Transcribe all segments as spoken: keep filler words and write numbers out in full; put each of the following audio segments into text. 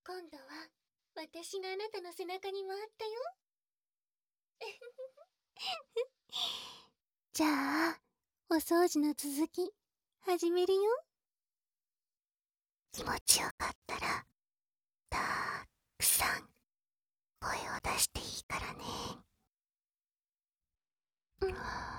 今度は私があなたの背中に回ったよ。じゃあお掃除の続き始めるよ。気持ちよかったらたくさん声を出していいからね。うん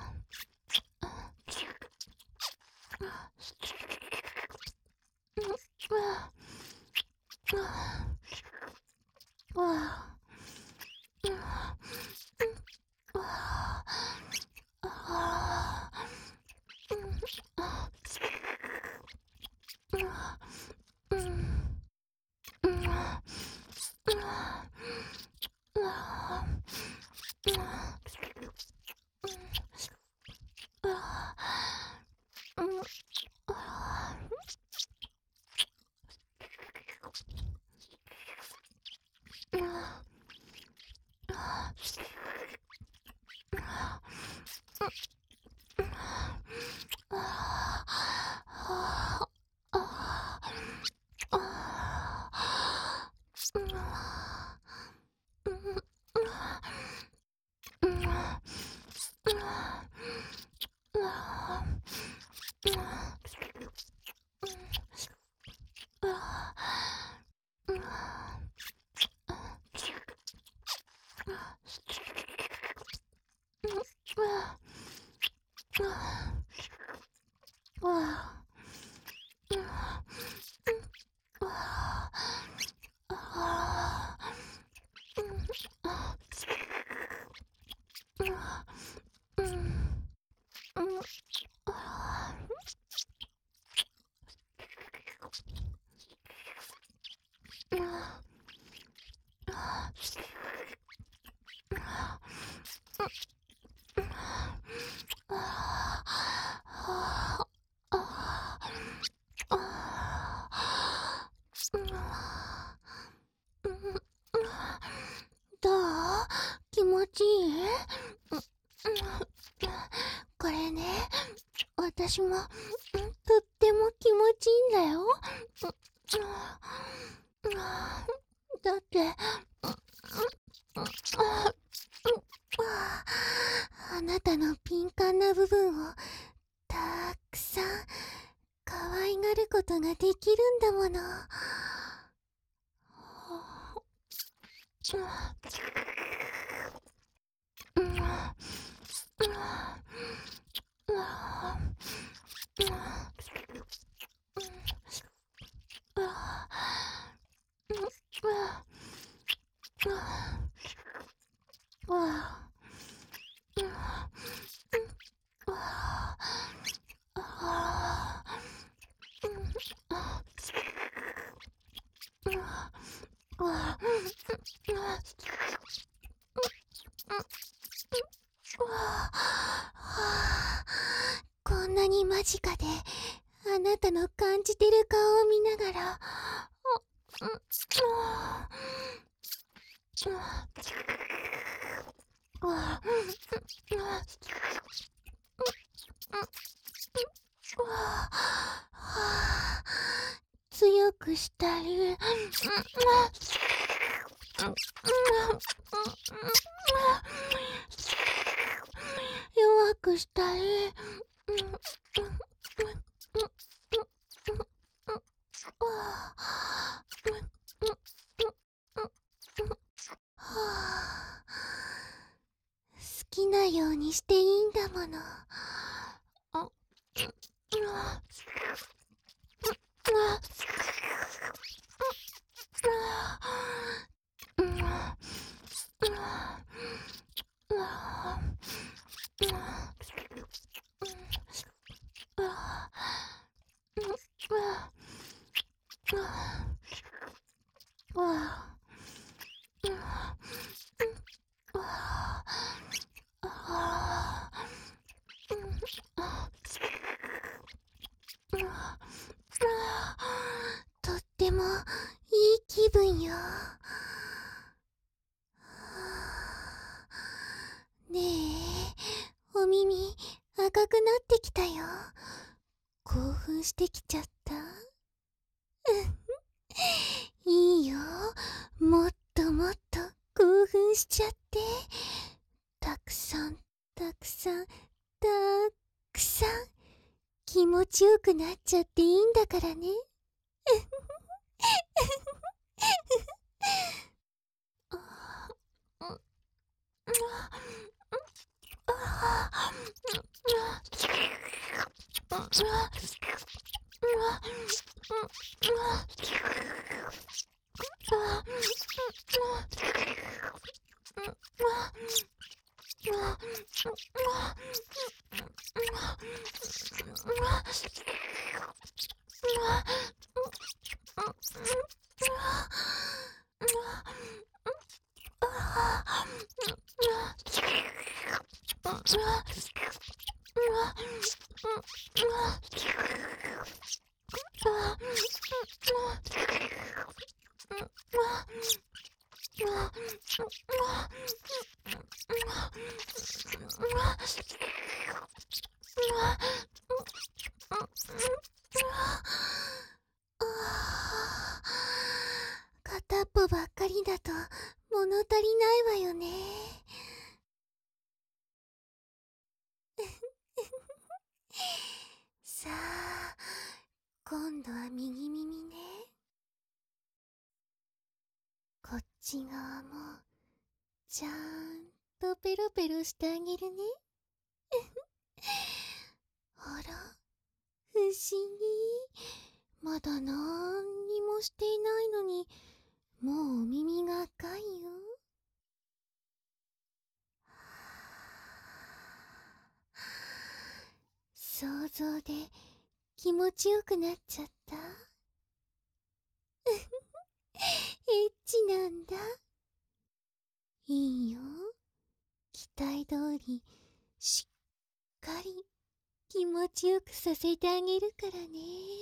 どう？気持ちいい？これね、私もとっても気持ちいいんだよ。だってあなたの敏感な部分をたくさん可愛がることができるんだもの。こんなに間近であなたの感じてる顔を見ながら、強くしたり弱くしたり、好きなようにしていいんだもの。とってもいい気分よ。ねえ、お耳赤くなってきたよ。興奮してきちゃった。いいよ。 しちゃって、たくさんたくさんたくさん気持ちよくなっちゃっていいんだからね。片っぽばっかりだと物足りないわよね。さあ、今度は右耳ね。こっち側もちゃんとペロペロしてあげるね。あら、不思議。まだなんにもしていないのに、もうお耳が赤いよ。想像で気持ちよくなっちゃった。エッチなんだ。いいよ。期待通りしっかり気持ちよくさせてあげるからね。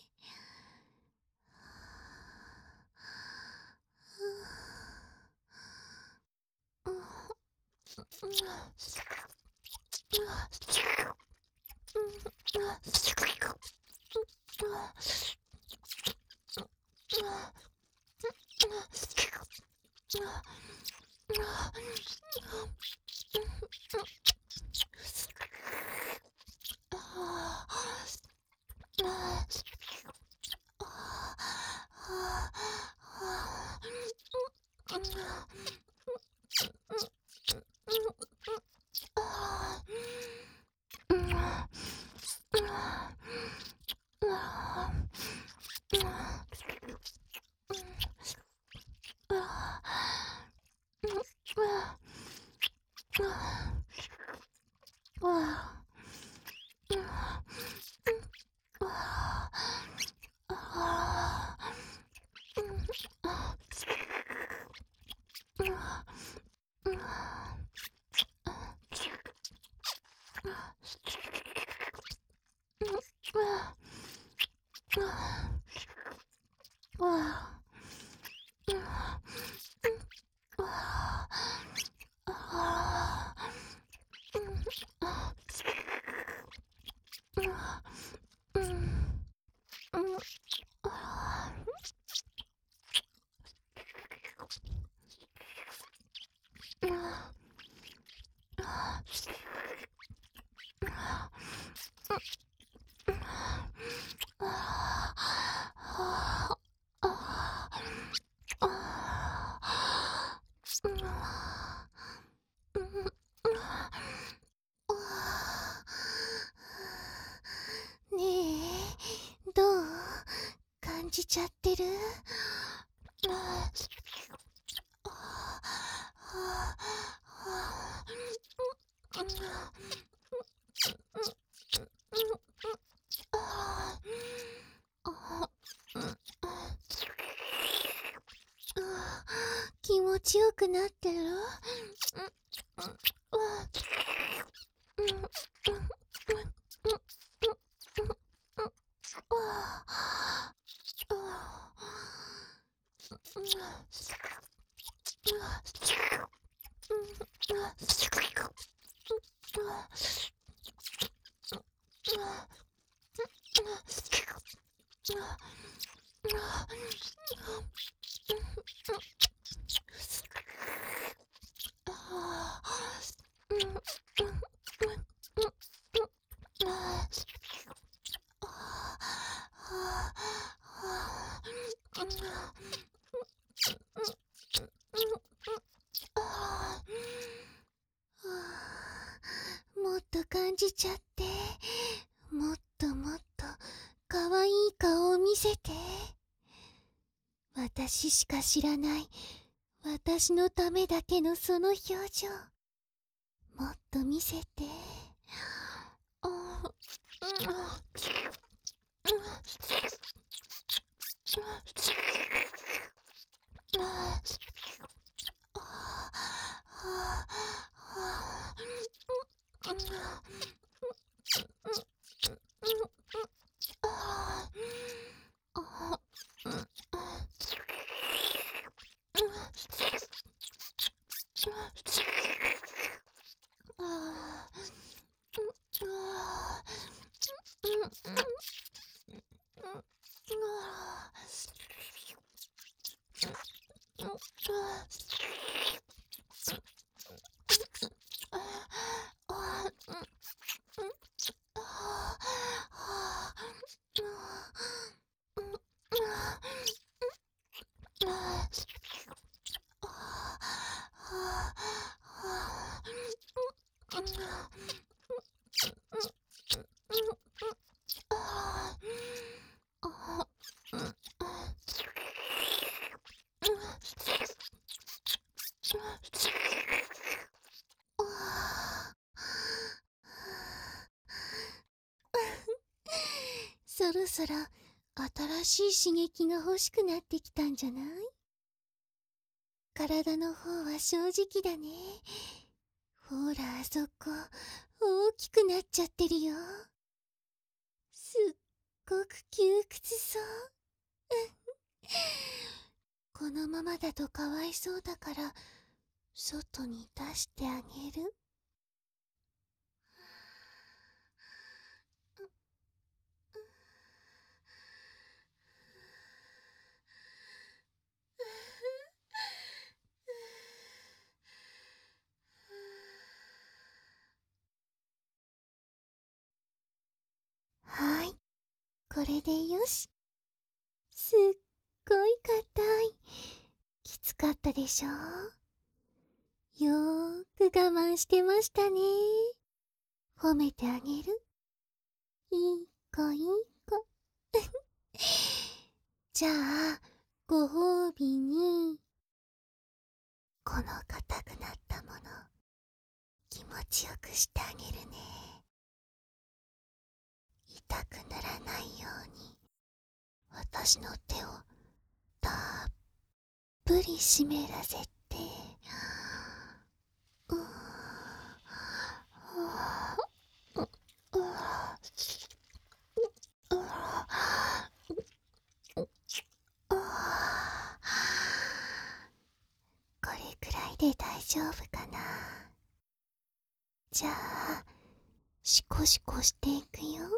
ねえ、どう？感じちゃってる？気持ちよくなってる？ もっと感じちゃって、もっともっとかわいい顔を見せて。私しか知らない私のためだけのその表情、もっと見せて。あそろそろ新しい刺激が欲しくなってきたんじゃない？体の方は正直だね。ほらあそこ大きくなっちゃってるよ。すっごく窮屈そう。このままだとかわいそうだから外に出してあげる。はい、これでよし。すっごい硬い。きつかったでしょ？よーく我慢してましたね。褒めてあげる。いい子いい子。じゃあご褒美にこの硬くなったもの気持ちよくしてあげるね。痛くならないように私の手をたっぷり湿らせて、うーうーうーこれくらいで大丈夫かな。じゃあシコシコしていくよ。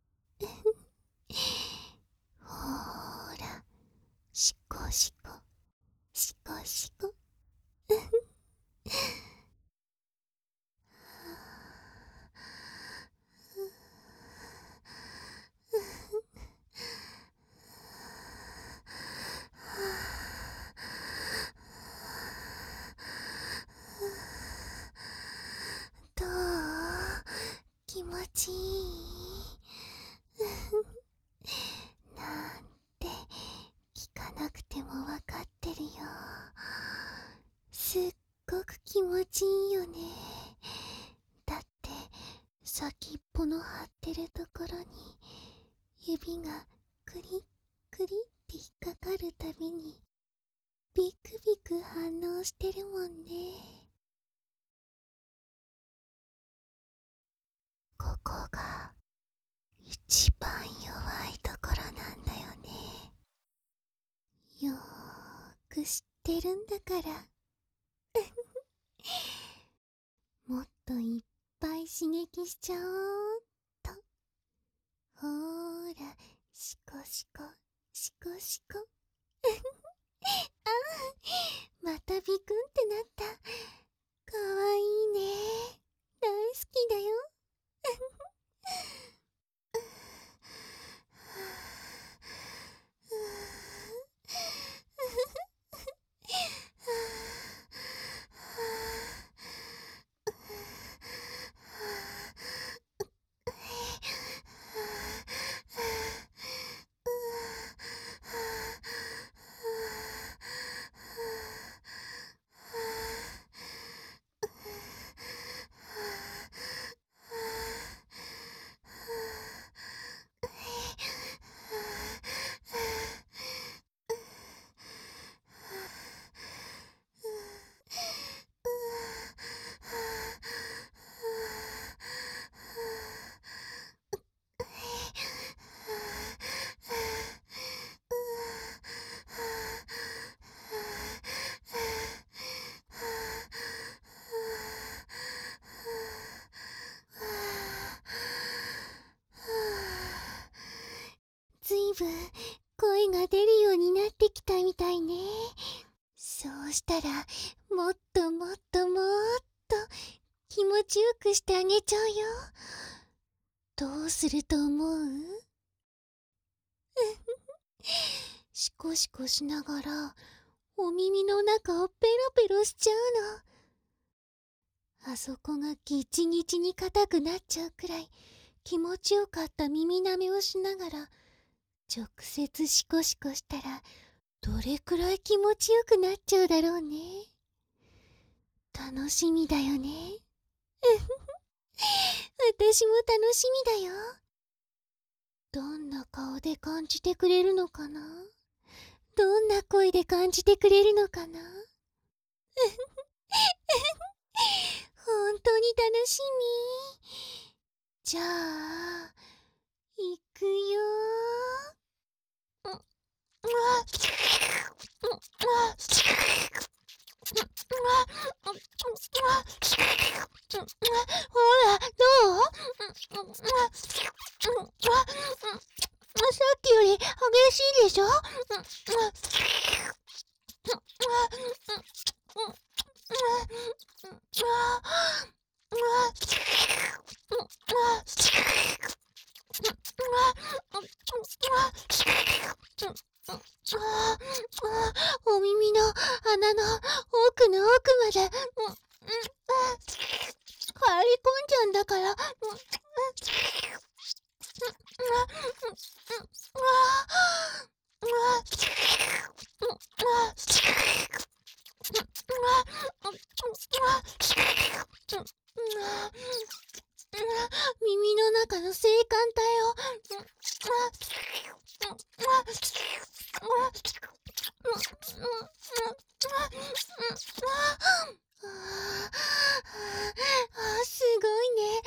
ほーら、シコシコシコシコ。どう？気持ちいい？なんて聞かなくてもわかってるよ。すっごく気持ちいいよね。だって先っぽの張ってるところに指がクリックリって引っかかるたびにビクビク反応してるもんね。ここが一番弱いところなんだよね。よーく知ってるんだから。もっといっぱい刺激しちゃおうっと。ほーら、シコシコシコシコ。ああ、またビクンってなった。かわいいね。大好きだよ。 ぶ声が出るようになってきたみたいね。そうしたらもっともっともっと気持ちよくしてあげちゃうよ。どうすると思う？シコシコしながらお耳の中をペロペロしちゃうの。あそこがギチギチに硬くなっちゃうくらい気持ちよかった耳舐めをしながら直接シコシコしたらどれくらい気持ちよくなっちゃうだろうね。楽しみだよね。私も楽しみだよ。どんな顔で感じてくれるのかな？どんな声で感じてくれるのかな？本当に楽しみ。じゃあ、いくよー。ほら、どう？さっきより激しいでしょ？お耳の穴の奥の奥まで入り込んじゃうんだから。耳の中の性感帯をあ、すごいね。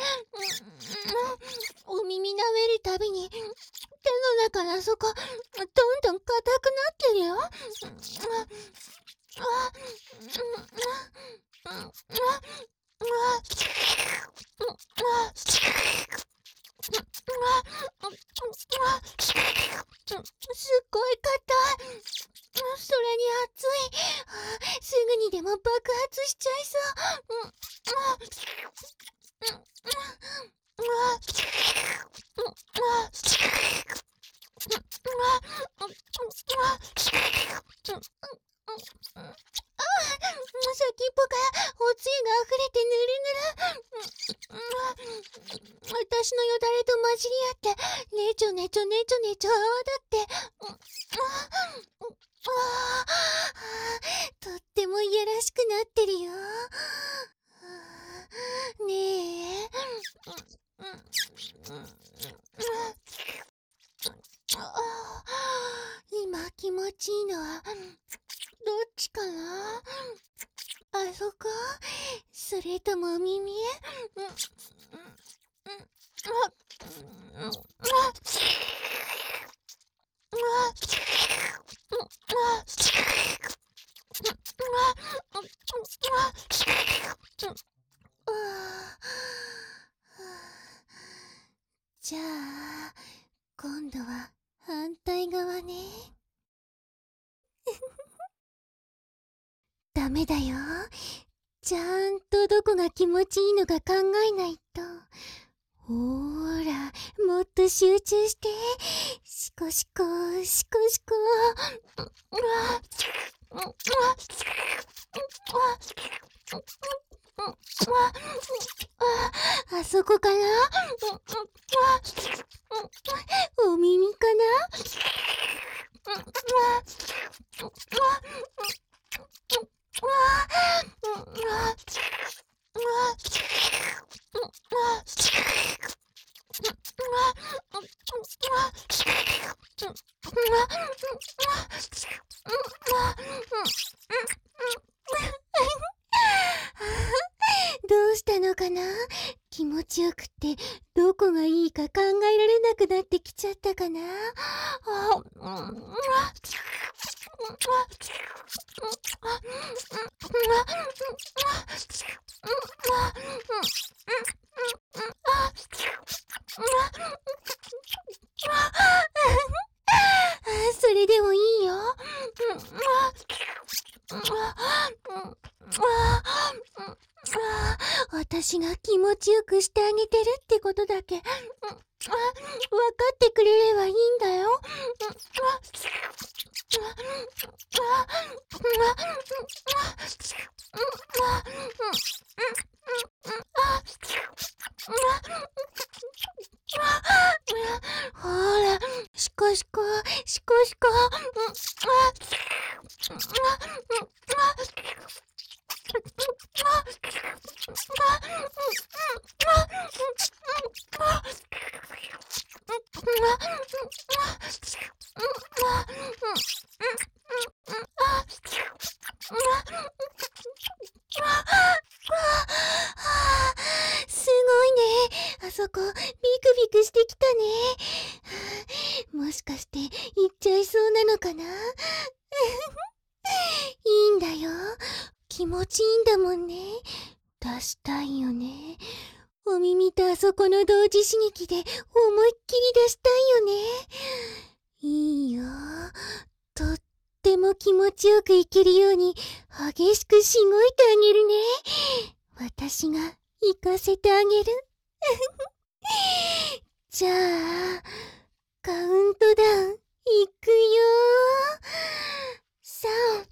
お耳舐めるたびに手の中のあそこどんどん硬くなってるよ。すっごい硬い。それに熱い。すぐにでも爆発しちゃいそう。先っぽからおつゆが溢れてぬるぬる。私のよだれと混じり合ってねちょねちょねちょねちょ泡立ってとってもいやらしくなってるよ。ねえ、今気持ちいいのはどっちかな？あそこ？それとも耳？じゃあ今度は反対側ね。ダメだよ。ちゃんとどこが気持ちいいのか考えないと。ほーら、もっと集中して。シコシコ、シコシコ。あそこかな？お耳かな？どうしたのかな？気持ちよくってどこがいいか考えられなくなってきちゃったかな？ もいいよ。私が気持ちよくしてあげてるってことだけ分かってくれればいいんだよ。ほら、シコシコ、シコシコ。すごいね。あそこ、ビクビクしてきたね。もしかして、行っちゃいそうなのかな。いいんだよ。気持ちいいんだもんね。出したいよね。お耳とあそこの同時刺激で思いっきり出したいよね。いいよ。とっても気持ちよくいけるように激しくしごいてあげるね。私が行かせてあげる。じゃあ、カウントダウンいくよ。さん、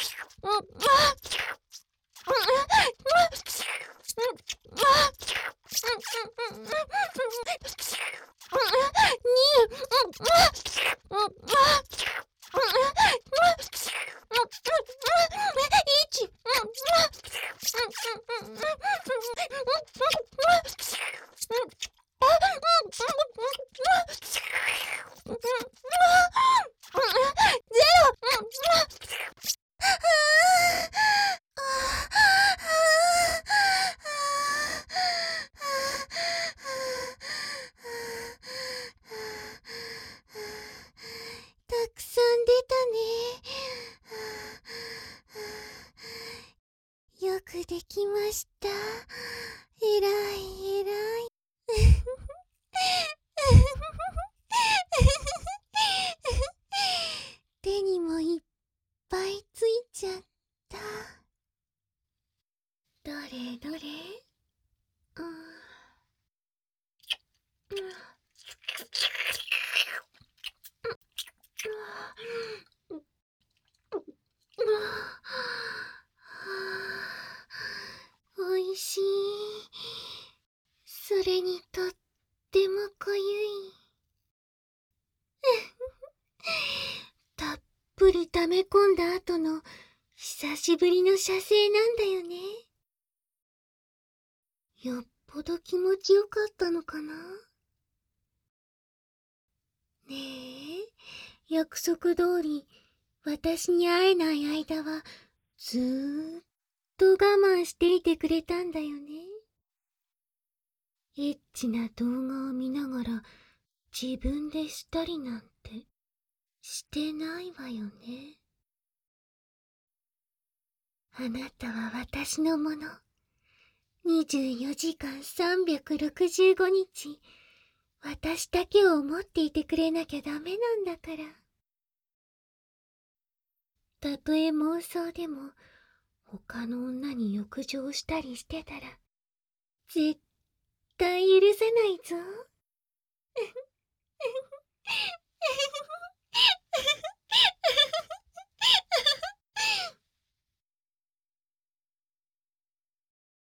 たくさん出たね。よくできました。えらいえらい。手にもいっぱいついちゃった。どれどれ。うんおいしい。それにとっても濃ゆい。たっぷり溜め込んだ後の久しぶりの射精なんだよね。よっぽど気持ちよかったのかな。ねえ、約束通り私に会えない間はずーっと我慢していてくれたんだよね。エッチな動画を見ながら自分でしたりなんてしてないわよね。あなたは私のもの。にじゅうよじかんさんびゃくろくじゅうごにち、私だけを思っていてくれなきゃダメなんだから。たとえ妄想でも他の女に欲情したりしてたら絶対許せないぞ。